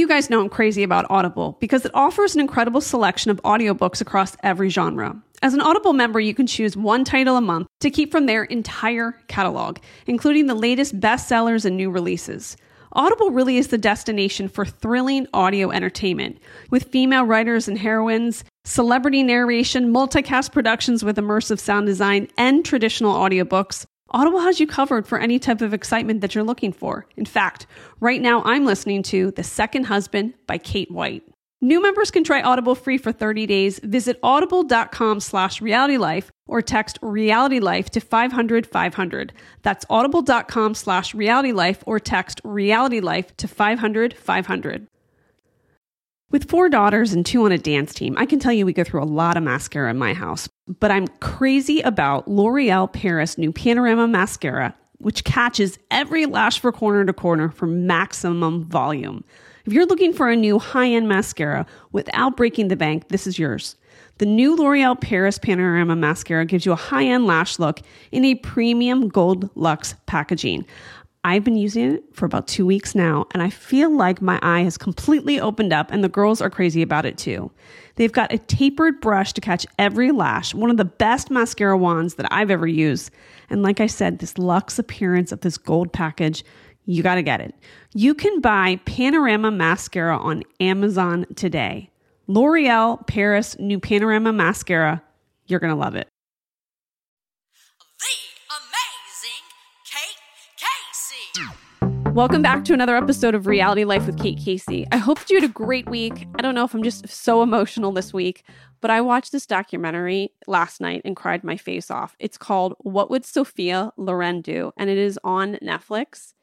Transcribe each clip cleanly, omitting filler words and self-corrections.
You guys know I'm crazy about Audible because it offers an incredible selection of audiobooks across every genre. As an Audible member, you can choose one title a month to keep from their entire catalog, including the latest bestsellers and new releases. Audible really is the destination for thrilling audio entertainment, with female writers and heroines, celebrity narration, multicast productions with immersive sound design, and traditional audiobooks. Audible has you covered for any type of excitement that you're looking for. In fact, right now I'm listening to The Second Husband by Kate White. New members can try Audible free for 30 days. Visit audible.com/realitylife or text realitylife to 500-500. That's audible.com/realitylife or text realitylife to 500-500. With 4 daughters and 2 on a dance team, I can tell you we go through a lot of mascara in my house. But I'm crazy about L'Oreal Paris new Panorama Mascara, which catches every lash from corner to corner for maximum volume. If you're looking for a new high-end mascara without breaking the bank, this is yours. The new L'Oreal Paris Panorama Mascara gives you a high-end lash look in a premium gold luxe packaging. I've been using it for about 2 weeks now, and I feel like my eye has completely opened up, and the girls are crazy about it too. They've got a tapered brush to catch every lash, one of the best mascara wands that I've ever used. And like I said, this luxe appearance of this gold package, you got to get it. You can buy Panorama Mascara on Amazon today. L'Oreal Paris new Panorama Mascara. You're going to love it. Welcome back to another episode of Reality Life with Kate Casey. I hope that you had a great week. I don't know if I'm just so emotional this week, but I watched this documentary last night and cried my face off. It's called What Would Sophia Loren Do? And it is on Netflix.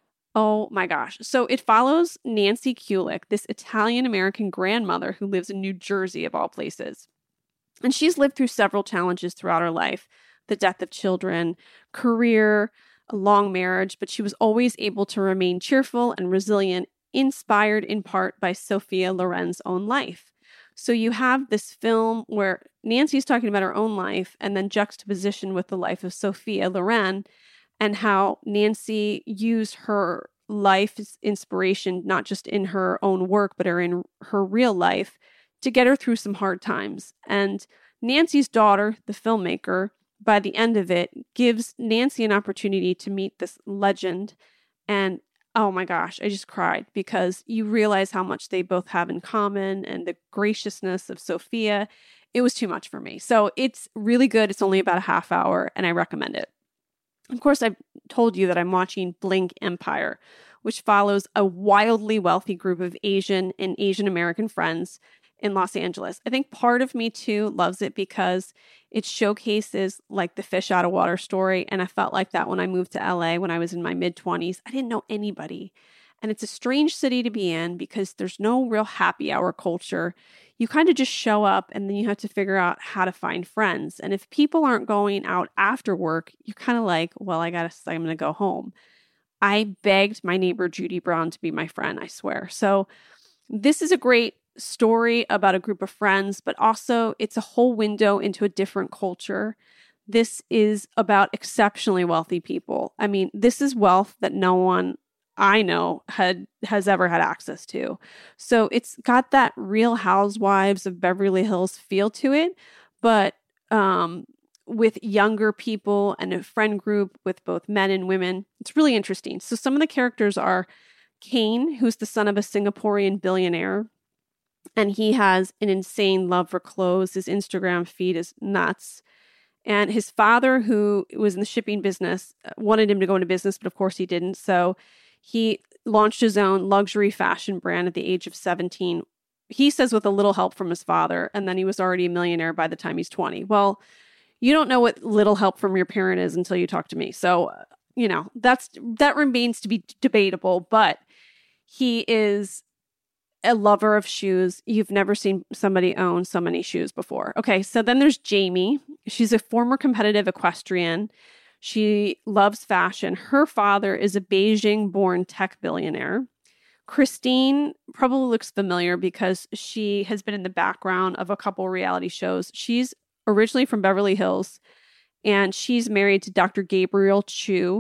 Oh my gosh. So it follows Nancy Kulik, this Italian-American grandmother who lives in New Jersey of all places. And she's lived through several challenges throughout her life, the death of children, career, a long marriage, but she was always able to remain cheerful and resilient, inspired in part by Sophia Loren's own life. So you have this film where Nancy's talking about her own life and then juxtaposition with the life of Sophia Loren and how Nancy used her life as inspiration, not just in her own work, but in her real life to get her through some hard times. And Nancy's daughter, the filmmaker, by the end of it, gives Nancy an opportunity to meet this legend. And oh my gosh, I just cried because you realize how much they both have in common and the graciousness of Sophia. It was too much for me. So it's really good. It's only about a half hour and I recommend it. Of course, I've told you that I'm watching Blink Empire, which follows a wildly wealthy group of Asian and Asian American friends in Los Angeles. I think part of me too loves it because it showcases like the fish out of water story. And I felt like that when I moved to LA when I was in my mid-20s. I didn't know anybody. And it's a strange city to be in because there's no real happy hour culture. You kind of just show up and then you have to figure out how to find friends. And if people aren't going out after work, you're kind of like, well, I'm going to go home. I begged my neighbor Judy Brown to be my friend, I swear. So this is a great story about a group of friends, but also it's a whole window into a different culture. This is about exceptionally wealthy people. I mean, this is wealth that no one I know has ever had access to. So it's got that Real Housewives of Beverly Hills feel to it, but with younger people and a friend group with both men and women. It's really interesting. So some of the characters are Kane, who's the son of a Singaporean billionaire, and he has an insane love for clothes. His Instagram feed is nuts. And his father, who was in the shipping business, wanted him to go into business, but of course he didn't. So he launched his own luxury fashion brand at the age of 17. He says with a little help from his father, and then he was already a millionaire by the time he's 20. Well, you don't know what little help from your parent is until you talk to me. So, that remains to be debatable, but he is a lover of shoes. You've never seen somebody own so many shoes before. Okay, so then there's Jamie. She's a former competitive equestrian. She loves fashion. Her father is a Beijing-born tech billionaire. Christine probably looks familiar because she has been in the background of a couple reality shows. She's originally from Beverly Hills, and she's married to Dr. Gabriel Chu,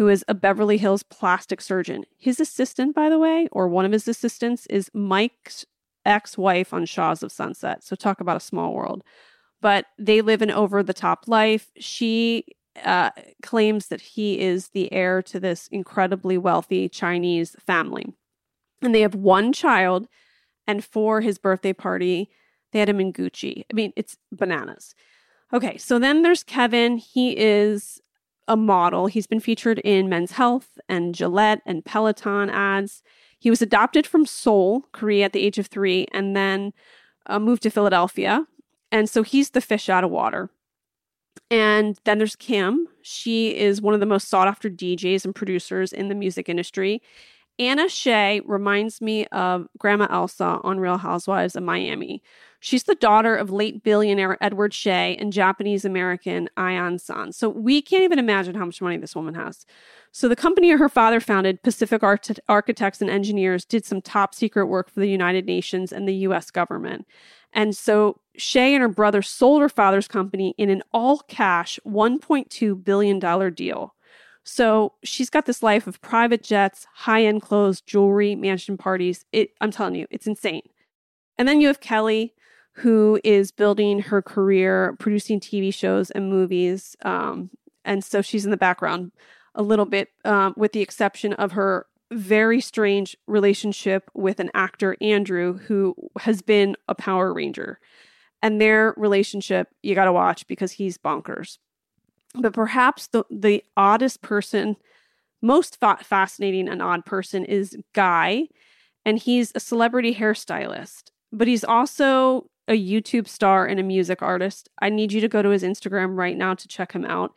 who is a Beverly Hills plastic surgeon. His assistant, by the way, or one of his assistants, is Mike's ex-wife on Shaws of Sunset. So talk about a small world. But they live an over-the-top life. She claims that he is the heir to this incredibly wealthy Chinese family. And they have one child, and for his birthday party, they had him in Gucci. I mean, it's bananas. Okay, so then there's Kevin. He is a model. He's been featured in Men's Health and Gillette and Peloton ads. He was adopted from Seoul, Korea at the age of 3, and then moved to Philadelphia. And so he's the fish out of water. And then there's Kim. She is one of the most sought after DJs and producers in the music industry. Anna Shea reminds me of Grandma Elsa on Real Housewives of Miami. She's the daughter of late billionaire Edward Shea and Japanese-American Ayan San. So we can't even imagine how much money this woman has. So the company her father founded, Pacific Architects and Engineers, did some top secret work for the United Nations and the U.S. government. And so Shea and her brother sold her father's company in an all-cash $1.2 billion deal. So she's got this life of private jets, high-end clothes, jewelry, mansion parties. I'm telling you, it's insane. And then you have Kelly, who is building her career producing TV shows and movies. And so she's in the background a little bit, with the exception of her very strange relationship with an actor, Andrew, who has been a Power Ranger. And their relationship, you got to watch because he's bonkers. But perhaps the oddest person, most fascinating and odd person is Guy. And he's a celebrity hairstylist, but he's also a YouTube star and a music artist. I need you to go to his Instagram right now to check him out.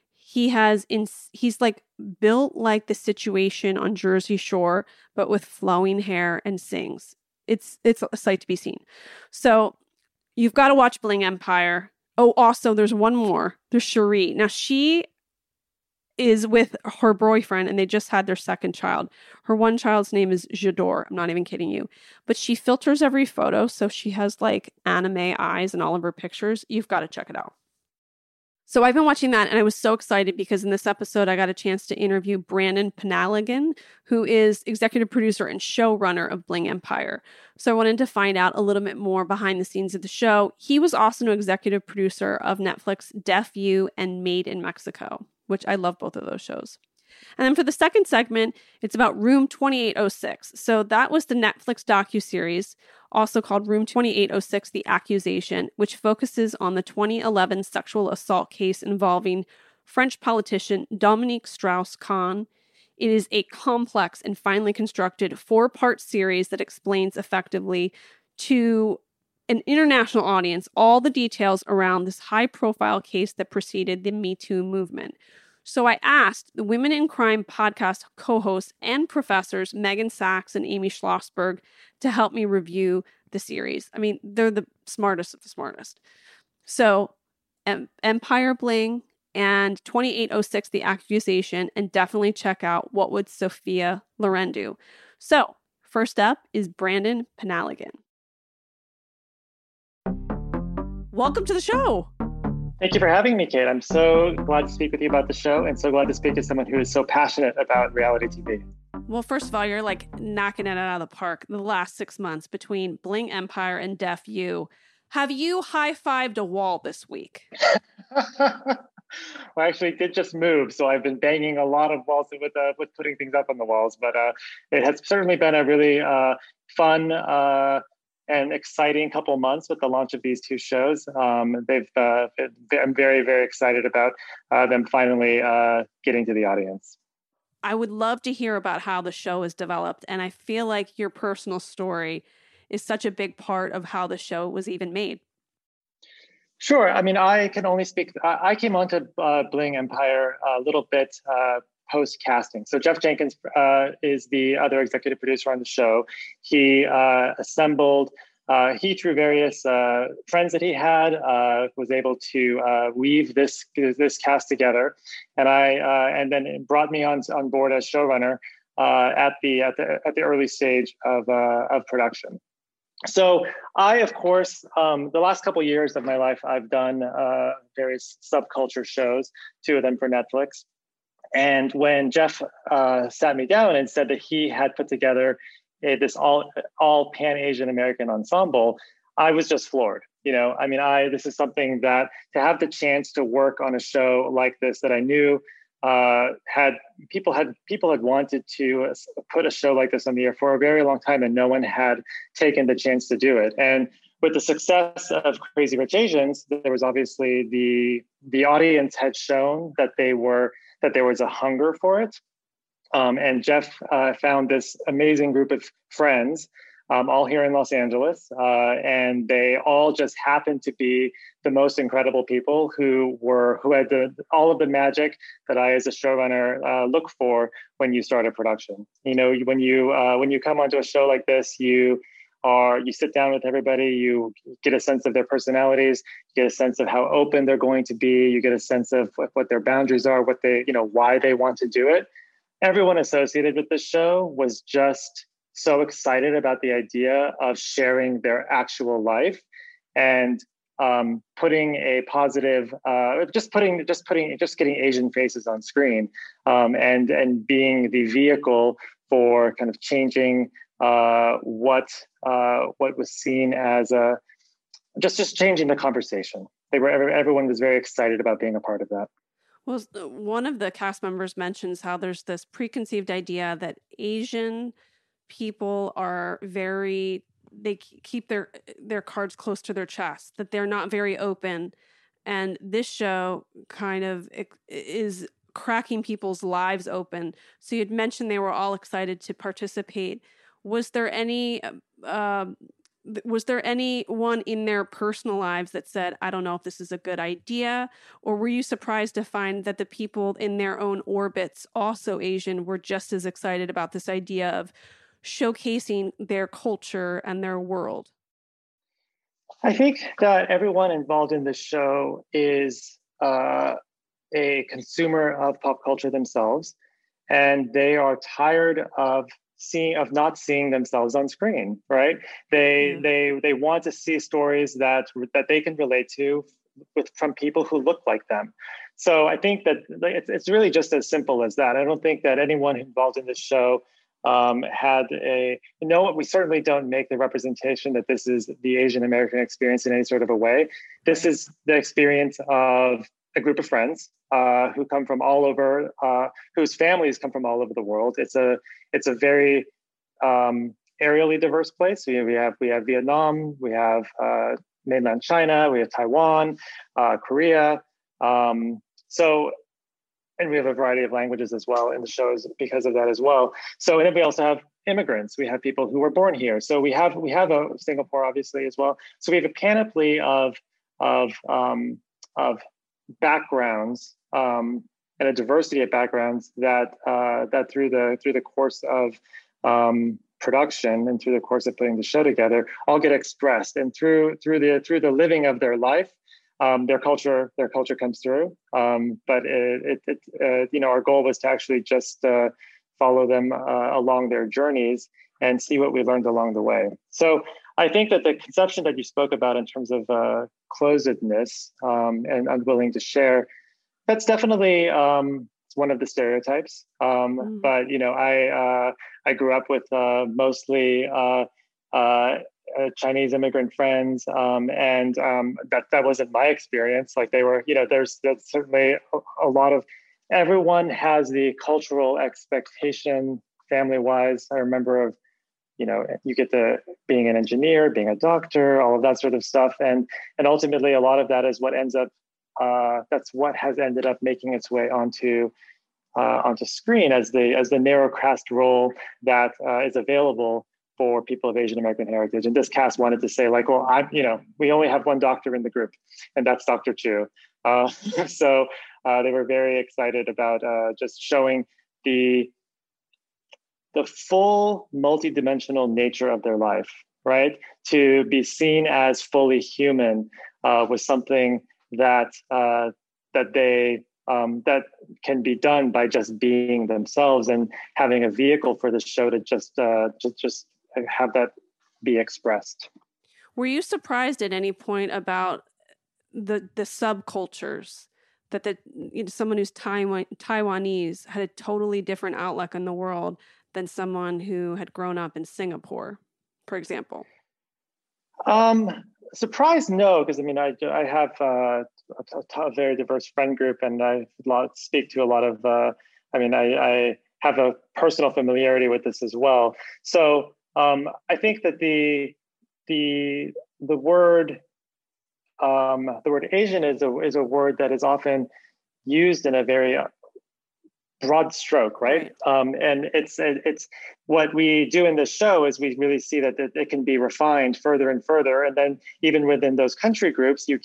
He's like built like the situation on Jersey Shore, but with flowing hair and sings. It's a sight to be seen. So you've got to watch Bling Empire. Oh, also, there's one more. There's Cherie. Now, she is with her boyfriend, and they just had their second child. Her one child's name is J'adore. I'm not even kidding you. But she filters every photo, so she has like anime eyes in all of her pictures. You've got to check it out. So I've been watching that, and I was so excited because in this episode, I got a chance to interview Brandon Penaligan, who is executive producer and showrunner of Bling Empire. So I wanted to find out a little bit more behind the scenes of the show. He was also an executive producer of Netflix Deaf U and Made in Mexico, which I love both of those shows. And then for the second segment, it's about Room 2806. So that was the Netflix docuseries, also called Room 2806, The Accusation, which focuses on the 2011 sexual assault case involving French politician Dominique Strauss-Kahn. It is a complex and finely constructed 4-part series that explains effectively to an international audience all the details around this high-profile case that preceded the Me Too movement. So I asked the Women in Crime podcast co-hosts and professors Megan Sachs and Amy Schlossberg to help me review the series. I mean, they're the smartest of the smartest. So Empire Bling and 2806, The Accusation, and definitely check out What Would Sophia Loren Do? So first up is Brandon Penaligan. Welcome to the show. Thank you for having me, Kate. I'm so glad to speak with you about the show and so glad to speak to someone who is so passionate about reality TV. Well, first of all, you're like knocking it out of the park the last 6 months between Bling Empire and Deaf U. Have you high-fived a wall this week? Well, I actually did just move, so I've been banging a lot of walls with putting things up on the walls. But it has certainly been a really fun and exciting couple months with the launch of these two shows. I'm very, very excited about them finally getting to the audience. I would love to hear about how the show is developed. And I feel like your personal story is such a big part of how the show was even made. Sure. I mean, I can only speak. I came onto Bling Empire a little bit post-casting. So Jeff Jenkins is the other executive producer on the show. He assembled, through various friends that he had, was able to weave this cast together, and then it brought me on board as showrunner at the early stage of production. So I, of course, the last couple of years of my life, I've done various subculture shows, 2 of them for Netflix. And when Jeff sat me down and said that he had put together this all Pan Asian American ensemble, I was just floored. I mean, this is something that to have the chance to work on a show like this that I knew had people had wanted to put a show like this on the air for a very long time, and no one had taken the chance to do it. And with the success of Crazy Rich Asians, there was obviously the audience had shown that there was a hunger for it. And Jeff found this amazing group of friends, all here in Los Angeles, and they all just happened to be the most incredible people who had all of the magic that I, as a showrunner, look for when you start a production. When you come onto a show like this, you sit down with everybody, you get a sense of their personalities, you get a sense of how open they're going to be, you get a sense of what their boundaries are, why they want to do it. Everyone associated with this show was just so excited about the idea of sharing their actual life and putting a positive, just getting Asian faces on screen, and being the vehicle for kind of changing what was seen as just changing the conversation. Everyone was very excited about being a part of that. Well, one of the cast members mentions how there's this preconceived idea that Asian people are they keep their cards close to their chest, that they're not very open. And this show kind of is cracking people's lives open. So you'd mentioned they were all excited to participate. Was there anyone in their personal lives that said, I don't know if this is a good idea? Or were you surprised to find that the people in their own orbits, also Asian, were just as excited about this idea of showcasing their culture and their world? I think that everyone involved in the show is a consumer of pop culture themselves, and they are tired of not seeing themselves on screen, right? They want to see stories that they can relate to from people who look like them. So I think that it's really just as simple as that. I don't think that anyone involved in this show we certainly don't make the representation that this is the Asian American experience in any sort of a way. This is the experience of a group of friends who come from all over, whose families come from all over the world. It's a very aerially diverse place. We have Vietnam, we have mainland China, we have Taiwan, Korea. And we have a variety of languages as well in the shows because of that as well. So, and then we also have immigrants. We have people who were born here. So we have a Singapore obviously as well. So we have a panoply of backgrounds and a diversity of backgrounds that through the course of production and through the course of putting the show together all get expressed, and through the living of their life. Their culture comes through, but our goal was to actually just follow them along their journeys and see what we learned along the way. So I think that the conception that you spoke about in terms of closedness and unwilling to share, that's definitely one of the stereotypes. But I grew up with mostly Chinese immigrant friends, and that wasn't my experience. Like they were, there's certainly a lot of, everyone has the cultural expectation family-wise. I remember of, you get the being an engineer, being a doctor, all of that sort of stuff, and ultimately a lot of that is what ends up. That's what has ended up making its way onto screen as the narrow cast role that is available for people of Asian American heritage. And this cast wanted to say, like, well, we only have one doctor in the group, and that's Dr. Chu. So they were very excited about just showing the full multidimensional nature of their life, right? To be seen as fully human was something that that can be done by just being themselves and having a vehicle for the show to just have that be expressed. Were you surprised at any point about the subcultures that someone who's Taiwanese had a totally different outlook on the world than someone who had grown up in Singapore, for example? Surprised, no, because I have a very diverse friend group, and I speak to a lot of. I have a personal familiarity with this as well. So I think that the word Asian is a word that is often used in a very broad stroke, right? And it's what we do in this show is we really see that it can be refined further and further, and then even within those country groups, you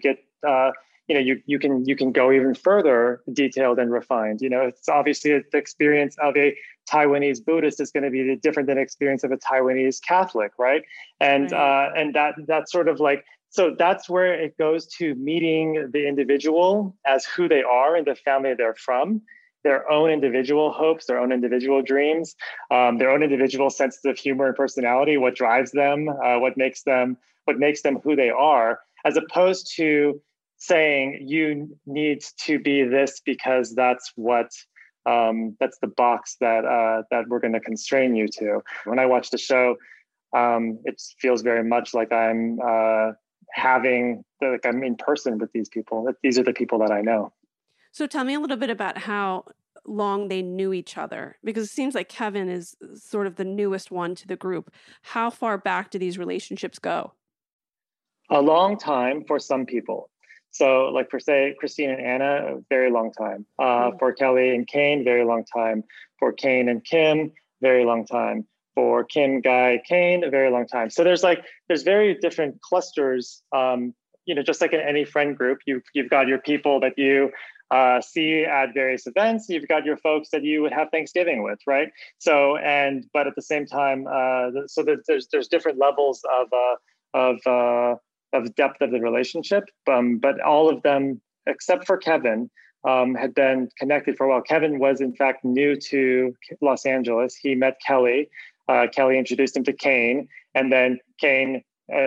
can go even further detailed and refined. It's obviously the experience of a Taiwanese Buddhist is going to be different than the experience of a Taiwanese Catholic, right? And and that's sort of like. So that's where it goes to meeting the individual as who they are and the family they're from, their own individual hopes, their own individual dreams, their own individual senses of humor and personality, what drives them, what makes them who they are, as opposed to saying you need to be this because that's that's the box that we're going to constrain you to. When I watch the show, it feels very much like I'm I'm in person with these people. These are the people that I know. So tell me a little bit about how long they knew each other, because it seems like Kevin is sort of the newest one to the group. How far back do these relationships go? A long time for some people. So like for say Christine and Anna, a very long time. For Kelly and Kane, very long time. For Kane and Kim, very long time. For Kim, Guy, Kane, a very long time. So there's very different clusters. Just like in any friend group, you've got your people that you see at various events. You've got your folks that you would have Thanksgiving with, right? So but at the same time, there's different levels of depth of the relationship. But all of them, except for Kevin, had been connected for a while. Kevin was in fact new to Los Angeles. He met Kelly. Kelly introduced him to Kane, and then Kane,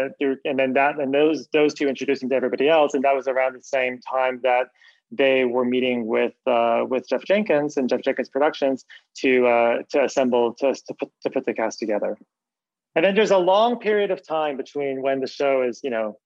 those two introduced him to everybody else. And that was around the same time that they were meeting with Jeff Jenkins and Jeff Jenkins Productions to assemble to put the cast together. And then there's a long period of time between when the show is,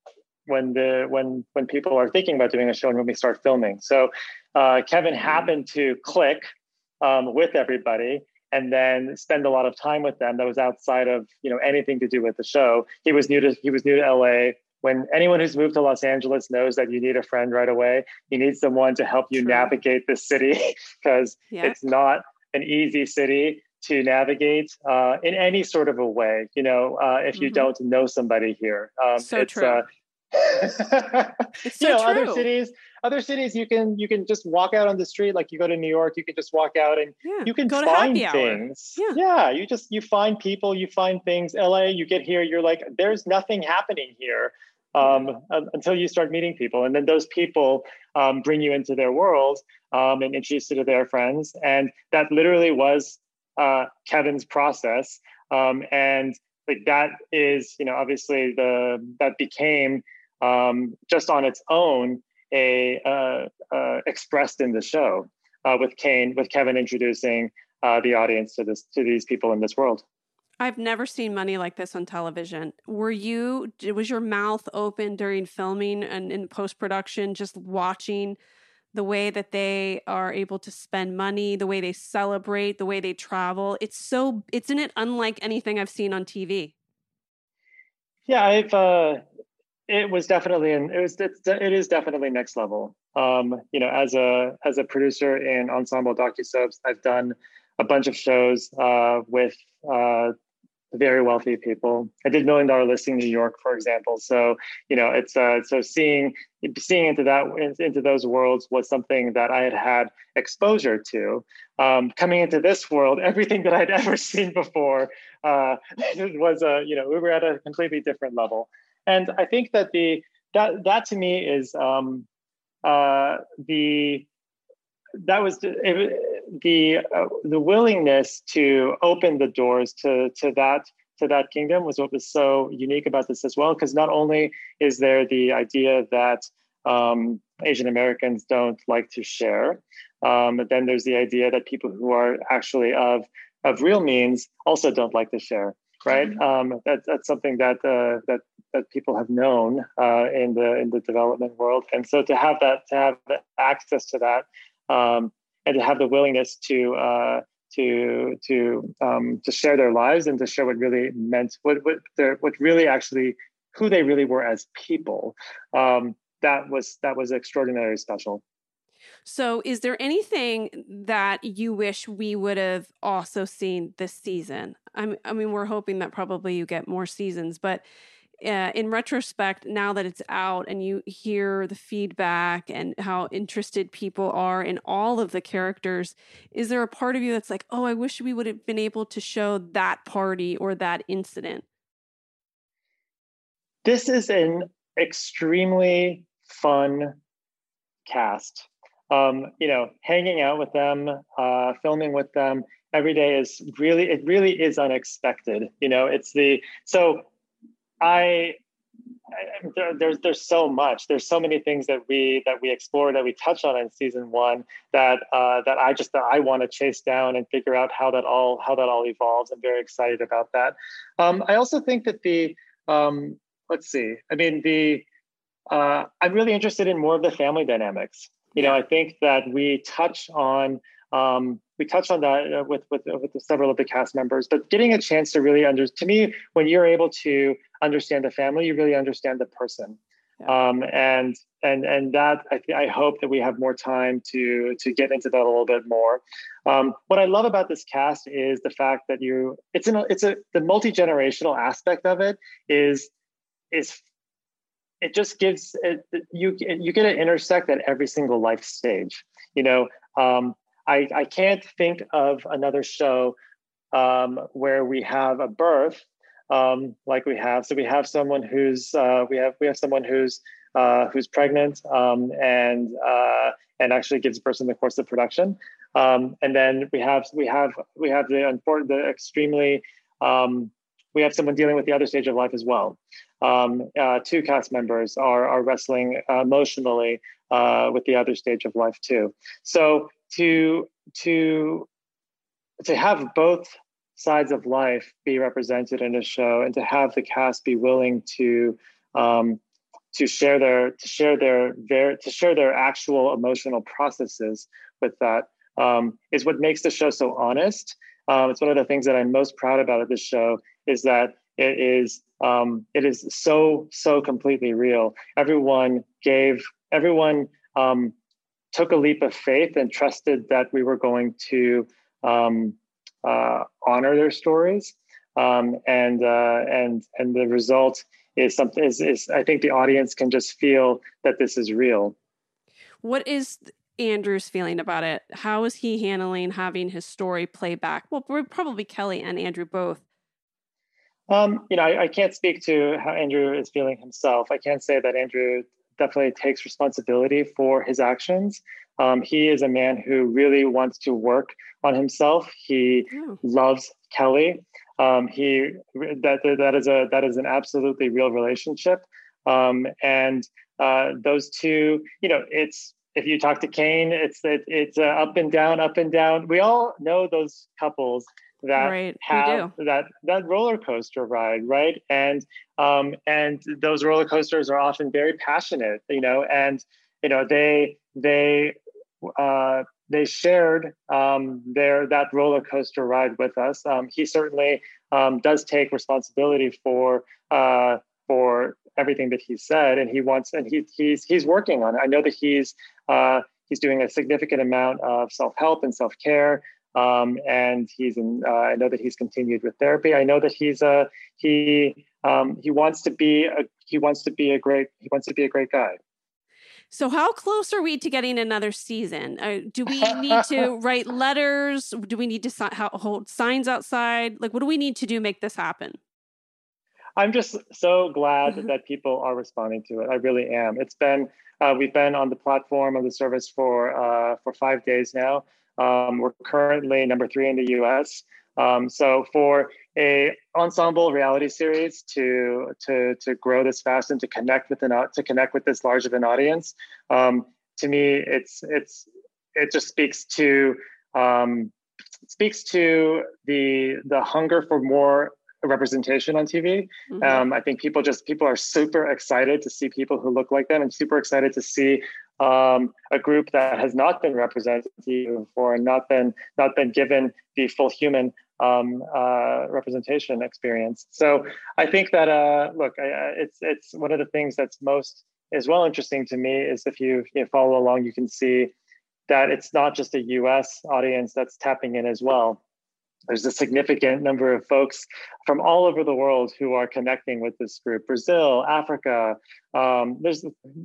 when people are thinking about doing a show and when we start filming. So Kevin happened to click with everybody and then spend a lot of time with them that was outside of anything to do with the show. He was new to LA. When anyone who's moved to Los Angeles knows that you need a friend right away. You need someone to help you navigate the city because it's not an easy city to navigate in any sort of a way, if you don't know somebody here. True. It's so true. Other cities, you can just walk out on the street. Like you go to New York, you can just walk out and you can find things. You find people, you find things. LA, you get here, you're like, there's nothing happening here until you start meeting people. And then those people bring you into their world and introduce you to their friends. And that literally was Kevin's process. And like that is, obviously that became just on its own expressed in the show with Kevin introducing the audience to these people in this world. I've never seen money like this on television. Was your mouth open during filming and in post-production, just watching the way that they are able to spend money, the way they celebrate, the way they travel? Isn't it unlike anything I've seen on TV? Yeah, it was definitely, it is definitely next level. As a producer in ensemble docusoaps, I've done a bunch of shows with very wealthy people. I did $1 Million Listing New York, for example. So it's so seeing into those worlds was something that I had exposure to. Coming into this world, everything that I'd ever seen before was we were at a completely different level. And I think that that to me is the willingness to open the doors to that kingdom was what was so unique about this as well. Because not only is there the idea that Asian Americans don't like to share. But then there's the idea that people who are actually of real means also don't like to share, right? That's something that people have known in the development world, and so to have access to that, and to have the willingness to share their lives and to share what really meant what really actually who they really were as people. That was extraordinarily special. So is there anything that you wish we would have also seen this season? I mean, we're hoping that probably you get more seasons, but in retrospect, now that it's out and you hear the feedback and how interested people are in all of the characters, is there a part of you that's like, oh, I wish we would have been able to show that party or that incident? This is an extremely fun cast. Hanging out with them, filming with them every day it really is unexpected. There's so much. There's so many things that we explore, that we touch on in season one, that I want to chase down and figure out how that all evolves. I'm very excited about that. I also think that let's see. I mean, I'm really interested in more of the family dynamics. I think that we touch on that with several of the cast members, but getting a chance to really to me, when you're able to understand the family, you really understand the person. Yeah. And that I hope that we have more time to get into that a little bit more. What I love about this cast is the fact that the multi-generational aspect of it is it just gives you get to intersect at every single life stage. I can't think of another show where we have a birth like we have. So we have someone who's we have someone who's pregnant and actually gives birth in the course of production, and then we have the extremely we have someone dealing with the other stage of life as well. Two cast members are wrestling emotionally with the other stage of life too. So to have both sides of life be represented in a show, and to have the cast be willing to share their actual emotional processes with that is what makes the show so honest. It's one of the things that I'm most proud about of this show, is that it is so completely real. Everyone took a leap of faith and trusted that we were going to honor their stories, and the result is something. Is I think the audience can just feel that this is real. What is Andrew's feeling about it? How is he handling having his story play back? Well, probably Kelly and Andrew both. I can't speak to how Andrew is feeling himself. I can say that Andrew definitely takes responsibility for his actions. He is a man who really wants to work on himself. He loves Kelly. That is an absolutely real relationship. And those two, it's, if you talk to Kane, it's up and down, up and down. We all know those couples that have that roller coaster ride, right? And those roller coasters are often very passionate, and they shared that roller coaster ride with us. He certainly does take responsibility for everything that he said, and he's working on it. I know that he's doing a significant amount of self-help and self-care. And I know that he's continued with therapy. I know that he wants to be a great guy. So how close are we to getting another season? Do we need to write letters? Do we need to hold signs outside? Like, what do we need to do to make this happen? I'm just so glad that people are responding to it. I really am. It's been we've been on the platform of the service for 5 days now. We're currently number 3 in the U.S. So for a ensemble reality series to grow this fast and to connect with this large of an audience, to me, it just speaks to the hunger for more representation on TV. Mm-hmm. I think people are super excited to see people who look like them, and super excited to see a group that has not been represented before and not been given the full human representation experience. So I think that it's one of the things that's most as well interesting to me is if you follow along, you can see that it's not just a US audience that's tapping in as well. There's a significant number of folks from all over the world who are connecting with this group. Brazil, Africa, there's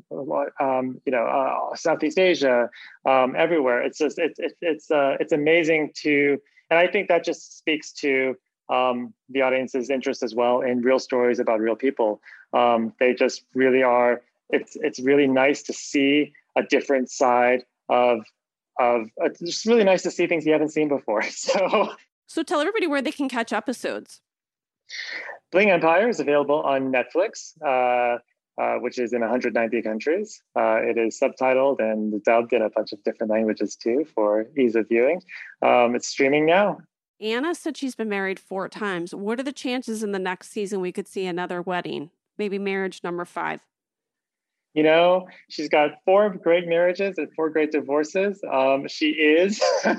Southeast Asia, everywhere. It's just it's amazing to, and I think that just speaks to the audience's interest as well in real stories about real people. They just really are. It's really nice to see a different side of it's just really nice to see things you haven't seen before. So tell everybody where they can catch episodes. Bling Empire is available on Netflix, which is in 190 countries. It is subtitled and dubbed in a bunch of different languages too for ease of viewing. It's streaming now. Anna said she's been married 4 times. What are the chances in the next season we could see another wedding? Maybe marriage number 5? She's got 4 great marriages and 4 great divorces. She is.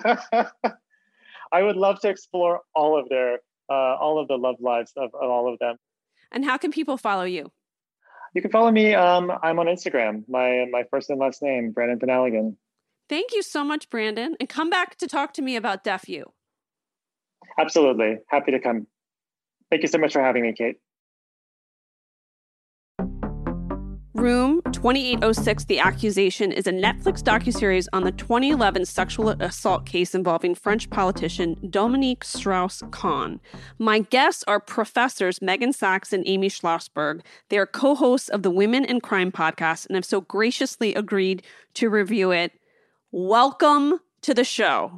I would love to explore all of the love lives of all of them. And how can people follow you? You can follow me. I'm on Instagram. My first and last name, Brandon Penaligan. Thank you so much, Brandon. And come back to talk to me about Deaf U. Absolutely. Happy to come. Thank you so much for having me, Kate. Room 2806, The Accusation, is a Netflix docuseries on the 2011 sexual assault case involving French politician Dominique Strauss-Kahn. My guests are professors Megan Sachs and Amy Schlossberg. They are co-hosts of the Women in Crime podcast and have so graciously agreed to review it. Welcome to the show.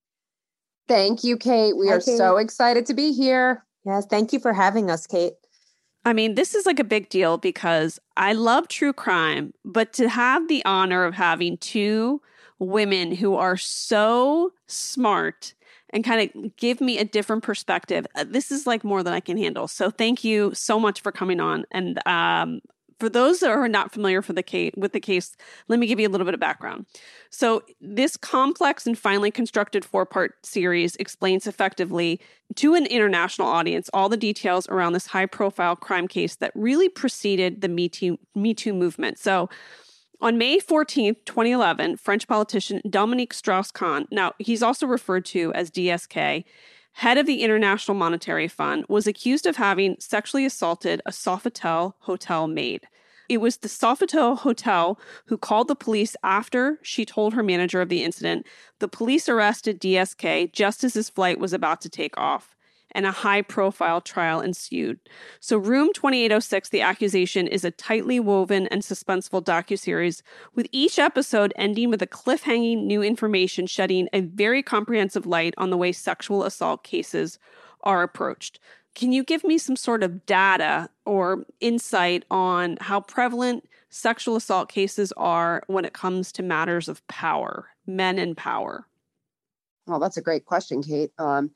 Thank you, Kate. We are so excited to be here. Yes, thank you for having us, Kate. I mean, this is like a big deal because I love true crime, but to have the honor of having 2 women who are so smart and kind of give me a different perspective, this is like more than I can handle. So thank you so much for coming on. And for those that are not familiar with the case, let me give you a little bit of background. So this complex and finely constructed 4-part series explains effectively to an international audience all the details around this high-profile crime case that really preceded the Me Too movement. So on May 14th, 2011, French politician Dominique Strauss-Kahn, now he's also referred to as DSK, head of the International Monetary Fund, was accused of having sexually assaulted a Sofitel hotel maid. It was the Sofitel hotel who called the police after she told her manager of the incident. The police arrested DSK just as his flight was about to take off, and a high-profile trial ensued. So Room 2806, The Accusation, is a tightly woven and suspenseful docuseries, with each episode ending with a cliffhanging new information shedding a very comprehensive light on the way sexual assault cases are approached. Can you give me some sort of data or insight on how prevalent sexual assault cases are when it comes to matters of power, men in power? Oh, that's a great question, Kate.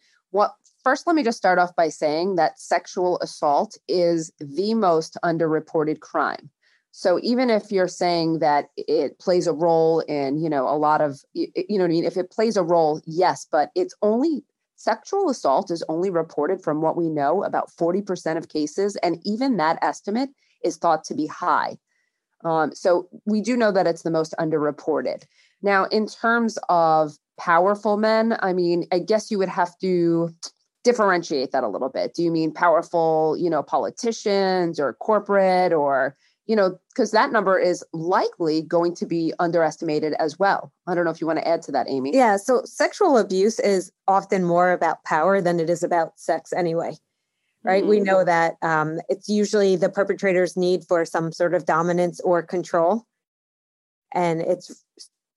First, let me just start off by saying that sexual assault is the most underreported crime. So even if you're saying that it plays a role in, a lot of, what I mean? If it plays a role, yes, but sexual assault is only reported from what we know about 40% of cases. And even that estimate is thought to be high. So we do know that it's the most underreported. Now, in terms of powerful men, I mean, I guess you would have to differentiate that a little bit. Do you mean powerful, politicians or corporate or, because that number is likely going to be underestimated as well. I don't know if you want to add to that, Amy. Yeah. So sexual abuse is often more about power than it is about sex anyway. Right. Mm-hmm. We know that it's usually the perpetrator's need for some sort of dominance or control. And it's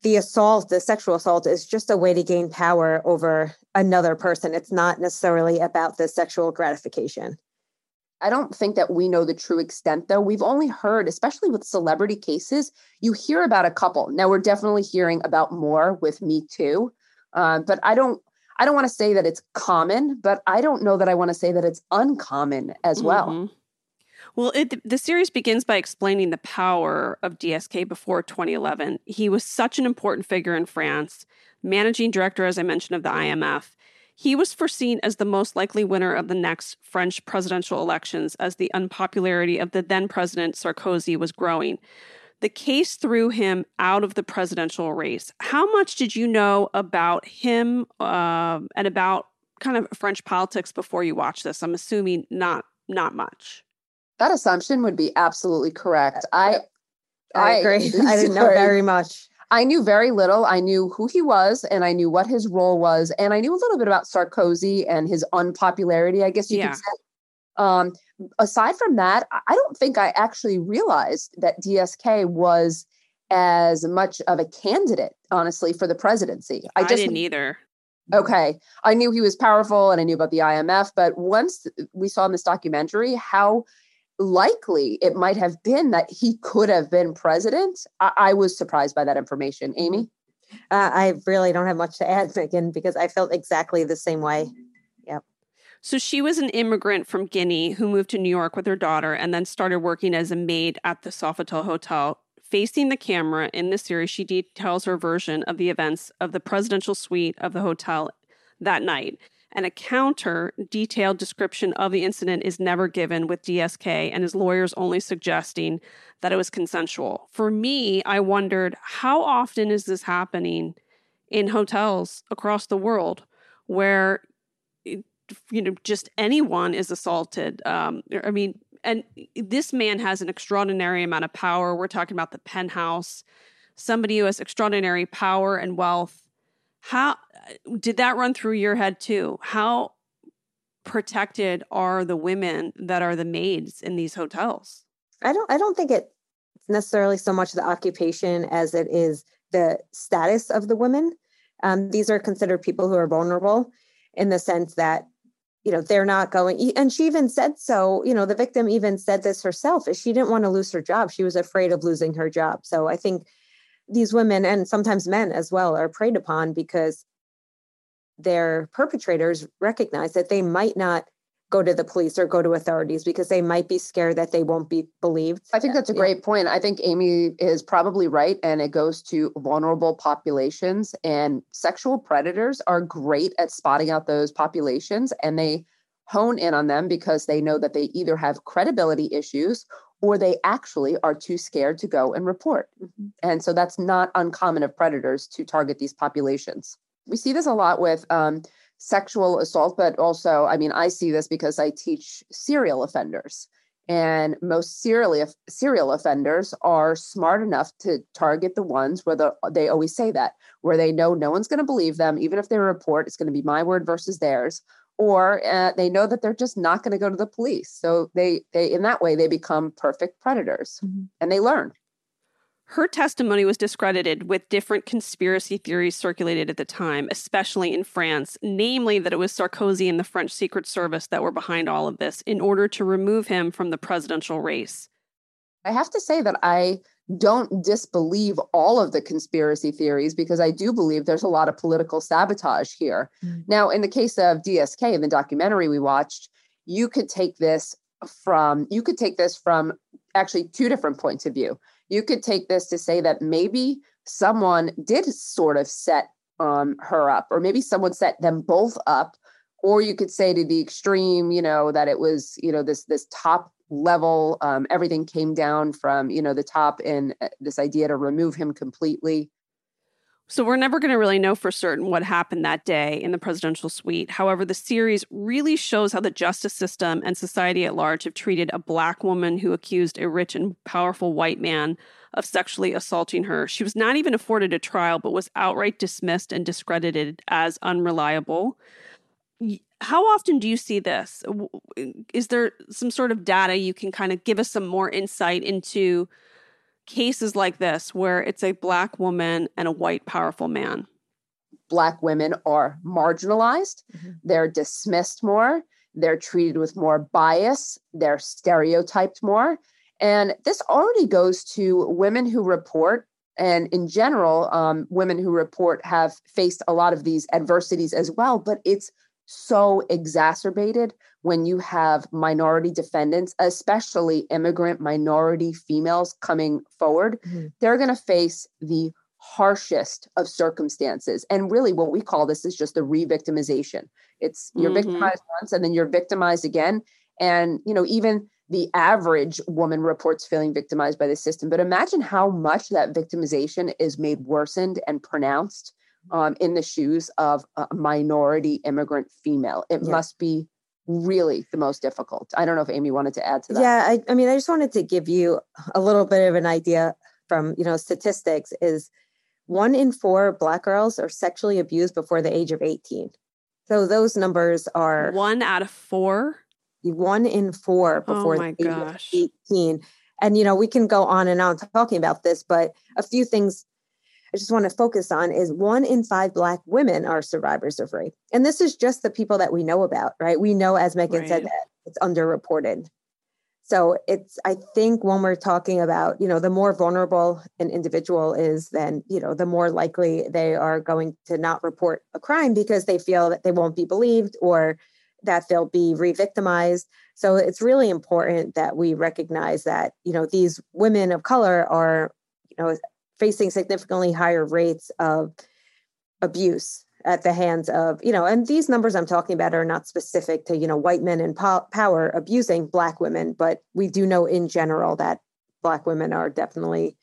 the assault, the sexual assault, is just a way to gain power over another person. It's not necessarily about the sexual gratification. I don't think that we know the true extent, though. We've only heard, especially with celebrity cases, you hear about a couple. Now, we're definitely hearing about more with Me Too, but I don't want to say that it's common, but I don't know that I want to say that it's uncommon as well. Well, the series begins by explaining the power of DSK before 2011. He was such an important figure in France, managing director, as I mentioned, of the IMF. He was foreseen as the most likely winner of the next French presidential elections as the unpopularity of the then president Sarkozy was growing. The case threw him out of the presidential race. How much did you know about him and about kind of French politics before you watched this? I'm assuming not much. That assumption would be absolutely correct. I agree. I didn't know very much. I knew very little. I knew who he was and I knew what his role was. And I knew a little bit about Sarkozy and his unpopularity, I guess you could say. Aside from that, I don't think I actually realized that DSK was as much of a candidate, honestly, for the presidency. I didn't either. Okay. I knew he was powerful and I knew about the IMF. But once we saw in this documentary how likely it might have been that he could have been president, I was surprised by that information. Amy? I really don't have much to add, Megan, because I felt exactly the same way. Yep. So she was an immigrant from Guinea who moved to New York with her daughter and then started working as a maid at the Sofitel Hotel. Facing the camera in the series, she details her version of the events of the presidential suite of the hotel that night. And a counter-detailed description of the incident is never given, with DSK and his lawyers only suggesting that it was consensual. For me, I wondered, how often is this happening in hotels across the world where, just anyone is assaulted? And this man has an extraordinary amount of power. We're talking about the penthouse, somebody who has extraordinary power and wealth. How did that run through your head too? How protected are the women that are the maids in these hotels? I don't think it's necessarily so much the occupation as it is the status of the women. These are considered people who are vulnerable in the sense that, they're not going, and she even said so, the victim even said this herself, is she didn't want to lose her job. She was afraid of losing her job. So I think these women, and sometimes men as well, are preyed upon because their perpetrators recognize that they might not go to the police or go to authorities because they might be scared that they won't be believed. I think that's a great point. I think Amy is probably right. And it goes to vulnerable populations, and sexual predators are great at spotting out those populations, and they hone in on them because they know that they either have credibility issues or they actually are too scared to go and report. Mm-hmm. And so that's not uncommon of predators to target these populations. We see this a lot with sexual assault, but also, I see this because I teach serial offenders. And most serial offenders are smart enough to target the ones where they always say that, where they know no one's going to believe them. Even if they report, it's going to be my word versus theirs. Or they know that they're just not going to go to the police. So they in that way, they become perfect predators, mm-hmm. and they learn. Her testimony was discredited with different conspiracy theories circulated at the time, especially in France, namely that it was Sarkozy and the French Secret Service that were behind all of this in order to remove him from the presidential race. I have to say that I don't disbelieve all of the conspiracy theories because I do believe there's a lot of political sabotage here. Mm. Now, in the case of DSK, in the documentary we watched, you could take this from actually two different points of view. You could take this to say that maybe someone did sort of set her up, or maybe someone set them both up, or you could say to the extreme, that it was, this top level, everything came down from, the top, and this idea to remove him completely. So we're never going to really know for certain what happened that day in the presidential suite. However, the series really shows how the justice system and society at large have treated a Black woman who accused a rich and powerful white man of sexually assaulting her. She was not even afforded a trial, but was outright dismissed and discredited as unreliable. How often do you see this? Is there some sort of data you can kind of give us some more insight into cases like this where it's a Black woman and a white powerful man? Black women are marginalized. They're dismissed more. They're treated with more bias. They're stereotyped more. And this already goes to women who report. And in general, women who report have faced a lot of these adversities as well. But it's so exacerbated when you have minority defendants, especially immigrant minority females coming forward. They're going to face the harshest of circumstances. And really what we call this is just the re-victimization. It's you're victimized once and then you're victimized again. And, you know, even the average woman reports feeling victimized by the system. But imagine how much that victimization is made worsened and pronounced in the shoes of a minority immigrant female. It must be really the most difficult. I don't know if Amy wanted to add to that. Yeah, I mean, I just wanted to give you a little bit of an idea from, you know, statistics is 1 in 4 Black girls are sexually abused before the age of 18. So those numbers are 1 out of 4. 1 in 4 before the age of 18. And, you know, we can go on and on talking about this, but a few things I just want to focus on is 1 in 5 Black women are survivors of rape. And this is just the people that we know about, right? We know, as Megan said, that it's underreported. So it's, I think when we're talking about, you know, the more vulnerable an individual is, then, you know, the more likely they are going to not report a crime because they feel that they won't be believed or that they'll be re-victimized. So it's really important that we recognize that, you know, these women of color are, you know, facing significantly higher rates of abuse at the hands of, you know, and these numbers I'm talking about are not specific to, you know, white men in power abusing Black women, but we do know in general that Black women are definitely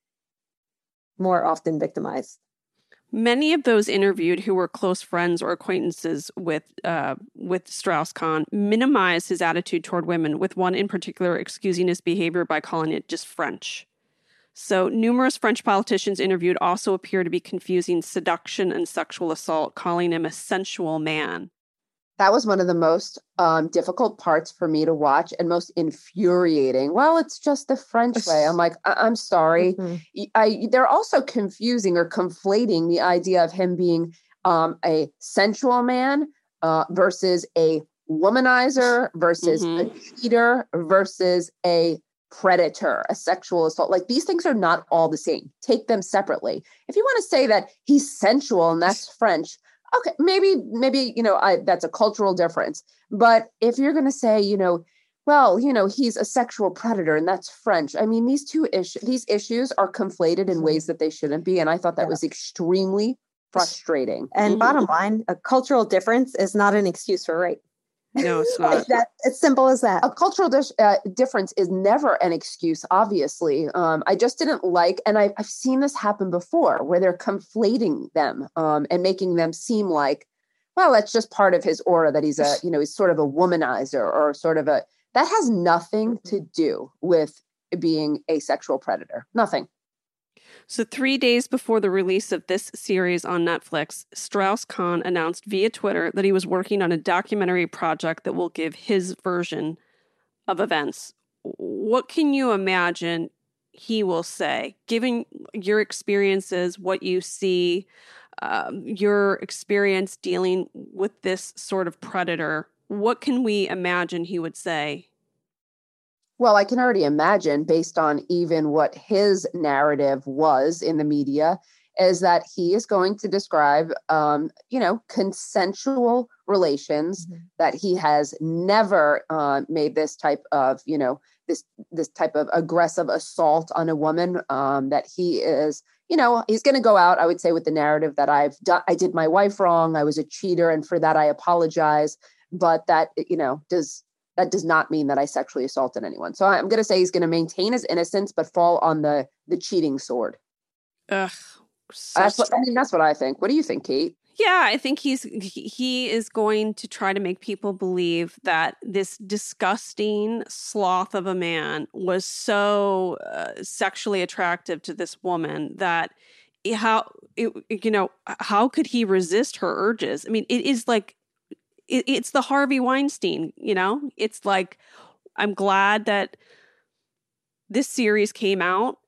more often victimized. Many of those interviewed who were close friends or acquaintances with Strauss-Kahn minimized his attitude toward women, with one in particular excusing his behavior by calling it just French. So numerous French politicians interviewed also appear to be confusing seduction and sexual assault, calling him a sensual man. That was one of the most difficult parts for me to watch and most infuriating. Well, it's just the French way. I'm like, I'm sorry. They're also confusing or conflating the idea of him being a sensual man versus a womanizer versus a cheater versus a predator, a sexual assault. Like, these things are not all the same. Take them separately. If you want to say that he's sensual and that's French, okay, maybe, you know, that's a cultural difference. But if you're going to say, you know, well, you know, he's a sexual predator and that's French. I mean, these issues are conflated in ways that they shouldn't be. And I thought that was extremely frustrating. And bottom line, a cultural difference is not an excuse for rape. No, it's not. It's simple as that. A cultural difference is never an excuse, obviously. I just didn't like, and I've seen this happen before, where they're conflating them and making them seem like, well, that's just part of his aura, that he's he's sort of a womanizer or sort of that has nothing to do with being a sexual predator. Nothing. So 3 days before the release of this series on Netflix, Strauss-Kahn announced via Twitter that he was working on a documentary project that will give his version of events. What can you imagine he will say, given your experiences, what you see, your experience dealing with this sort of predator? What can we imagine he would say? Well, I can already imagine, based on even what his narrative was in the media, is that he is going to describe, consensual relations, that he has never made this type of, this type of aggressive assault on a woman, that he is, he's going to go out, I would say, with the narrative that I did my wife wrong. I was a cheater. And for that, I apologize. But that, that does not mean that I sexually assaulted anyone. So I'm going to say he's going to maintain his innocence, but fall on the cheating sword. Ugh. That's what I think. What do you think, Kate? Yeah, I think he is going to try to make people believe that this disgusting sloth of a man was so sexually attractive to this woman that how could he resist her urges? I mean, it is like, it's the Harvey Weinstein, it's like, I'm glad that this series came out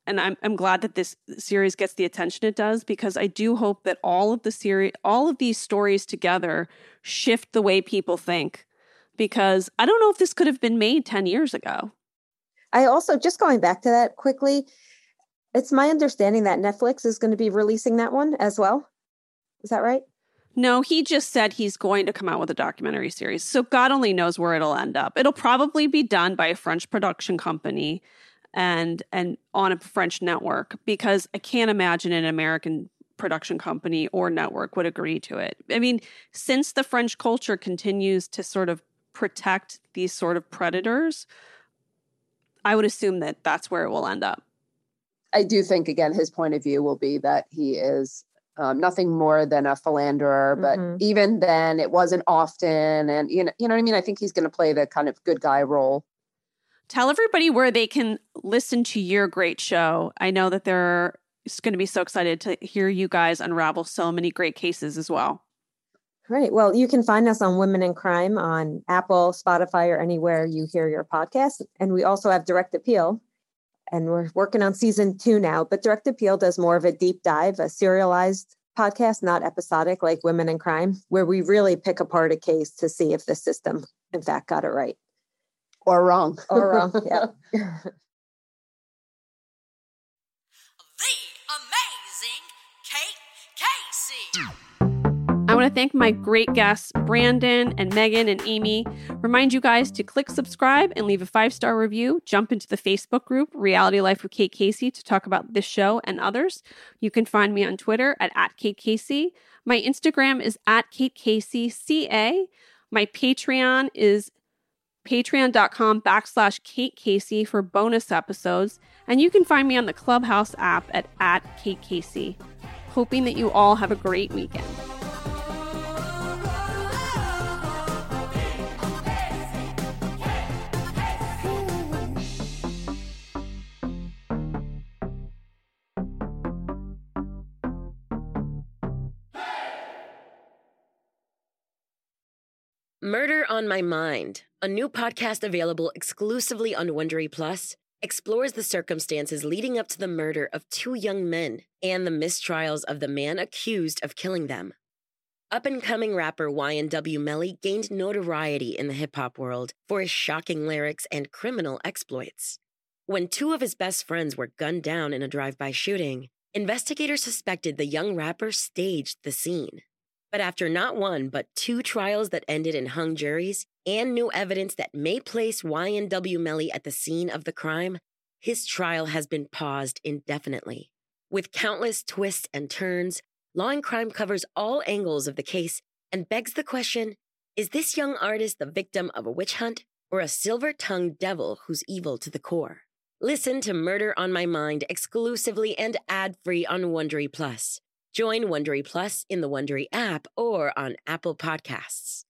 and I'm glad that this series gets the attention it does, because I do hope that all of these stories together shift the way people think, because I don't know if this could have been made 10 years ago. I also, just going back to that quickly, it's my understanding that Netflix is going to be releasing that one as well. Is that right? No, he just said he's going to come out with a documentary series. So God only knows where it'll end up. It'll probably be done by a French production company and on a French network, because I can't imagine an American production company or network would agree to it. I mean, since the French culture continues to sort of protect these sort of predators, I would assume that that's where it will end up. I do think, again, his point of view will be that he is nothing more than a philanderer. But even then, it wasn't often. And, you know what I mean? I think he's going to play the kind of good guy role. Tell everybody where they can listen to your great show. I know that they're going to be so excited to hear you guys unravel so many great cases as well. Right. Well, you can find us on Women in Crime on Apple, Spotify, or anywhere you hear your podcast. And we also have Direct Appeal. And we're working on season 2 now, but Direct Appeal does more of a deep dive, a serialized podcast, not episodic like Women in Crime, where we really pick apart a case to see if the system, in fact, got it right. Or wrong. Or wrong, yeah. The amazing Kate Casey. I want to thank my great guests, Brandon and Megan and Amy. Remind you guys to click subscribe and leave a 5-star review. Jump into the Facebook group, Reality Life with Kate Casey, to talk about this show and others. You can find me on Twitter at Kate Casey. My Instagram is at Kate Casey CA. My Patreon is patreon.com/Kate Casey for bonus episodes. And you can find me on the Clubhouse app at Kate Casey. Hoping that you all have a great weekend. Murder on My Mind, a new podcast available exclusively on Wondery Plus, explores the circumstances leading up to the murder of 2 young men and the mistrials of the man accused of killing them. Up-and-coming rapper YNW Melly gained notoriety in the hip-hop world for his shocking lyrics and criminal exploits. When 2 of his best friends were gunned down in a drive-by shooting, investigators suspected the young rapper staged the scene. But after not 1 but 2 trials that ended in hung juries and new evidence that may place YNW Melly at the scene of the crime, his trial has been paused indefinitely. With countless twists and turns, Law and Crime covers all angles of the case and begs the question, is this young artist the victim of a witch hunt or a silver-tongued devil who's evil to the core? Listen to Murder on My Mind exclusively and ad-free on Wondery Plus. Join Wondery Plus in the Wondery app or on Apple Podcasts.